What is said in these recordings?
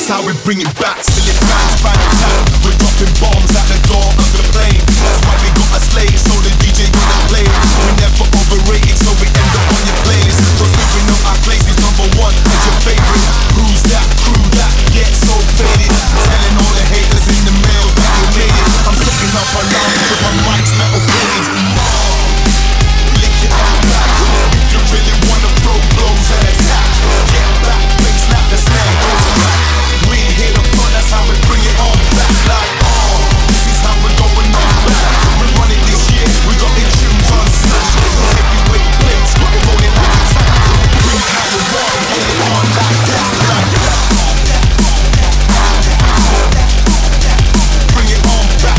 That's how we bring it back. Silly bands, bang tag. We're dropping bombs at the door of the plane. That's why we got a slate, so the DJ gonna play. We never overrated, so we end up on your playlist. Cause we know our place is number one as your favorite. Who's that? Crew that? Get so faded. Telling all the haters in the mail that we made it. I'm setting up alarms with my mic's metal plated. Lick it up back. If you really wanna throw blows and attack, get back, bass snap the snare goes back. We ain't here to front, that's how we bring it on back. Like, this is how we're going on back. We run it this year, we got the tunes on smash. Heavyweight plates, got it rolling like a tank. Bring it how we want, get it on like that. Bring it on back.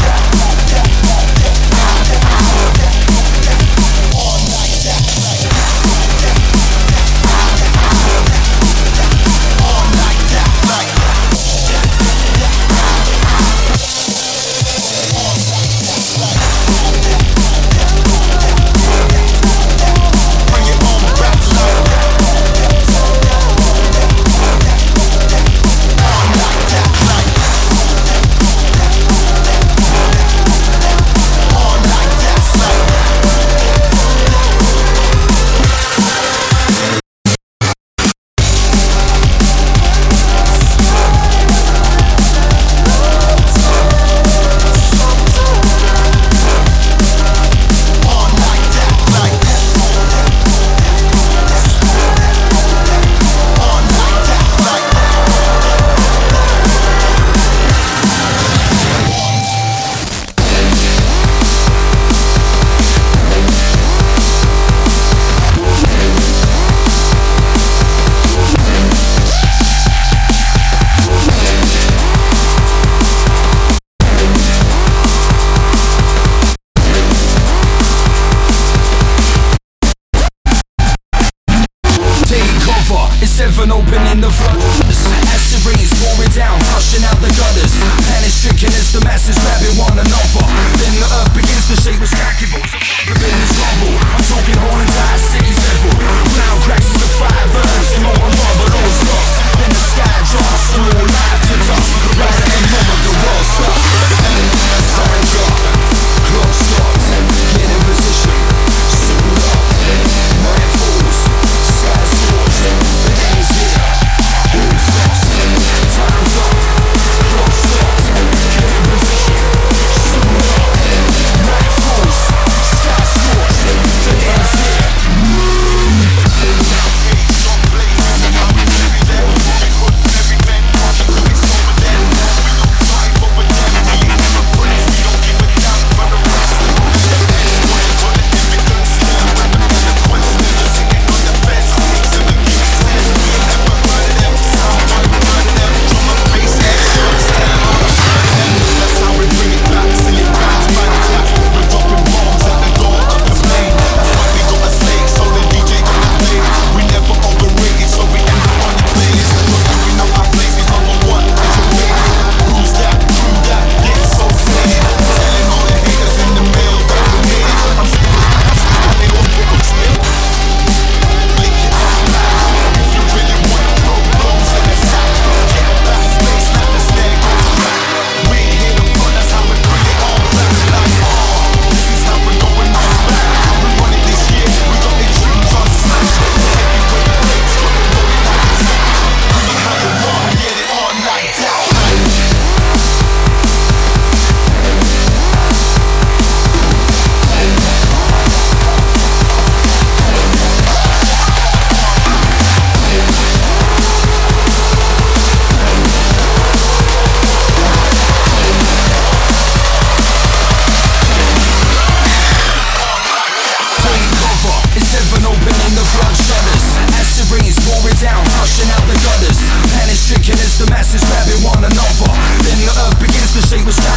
Seven opening the floodgates. Acid rains pouring down, flushing out the gutters. Panic stricken as the masses grabbing one another. Then the earth begins to shake with stacking bolts of business rumble. I'm talking whole entire cities level. Ground cracks as the fire burns. No one but all's lost. Then the sky drops, all life to dust. Right at the moment the world stops. Time's up, clock stops. Get in position, suit up. Night falls, sky's scorched. The end's here, who's lost? Time's up, clock stops. Get in position, suit up. Night falls, sky's scorched. The end's here. The masses grabbing one another. Then the earth begins to shake with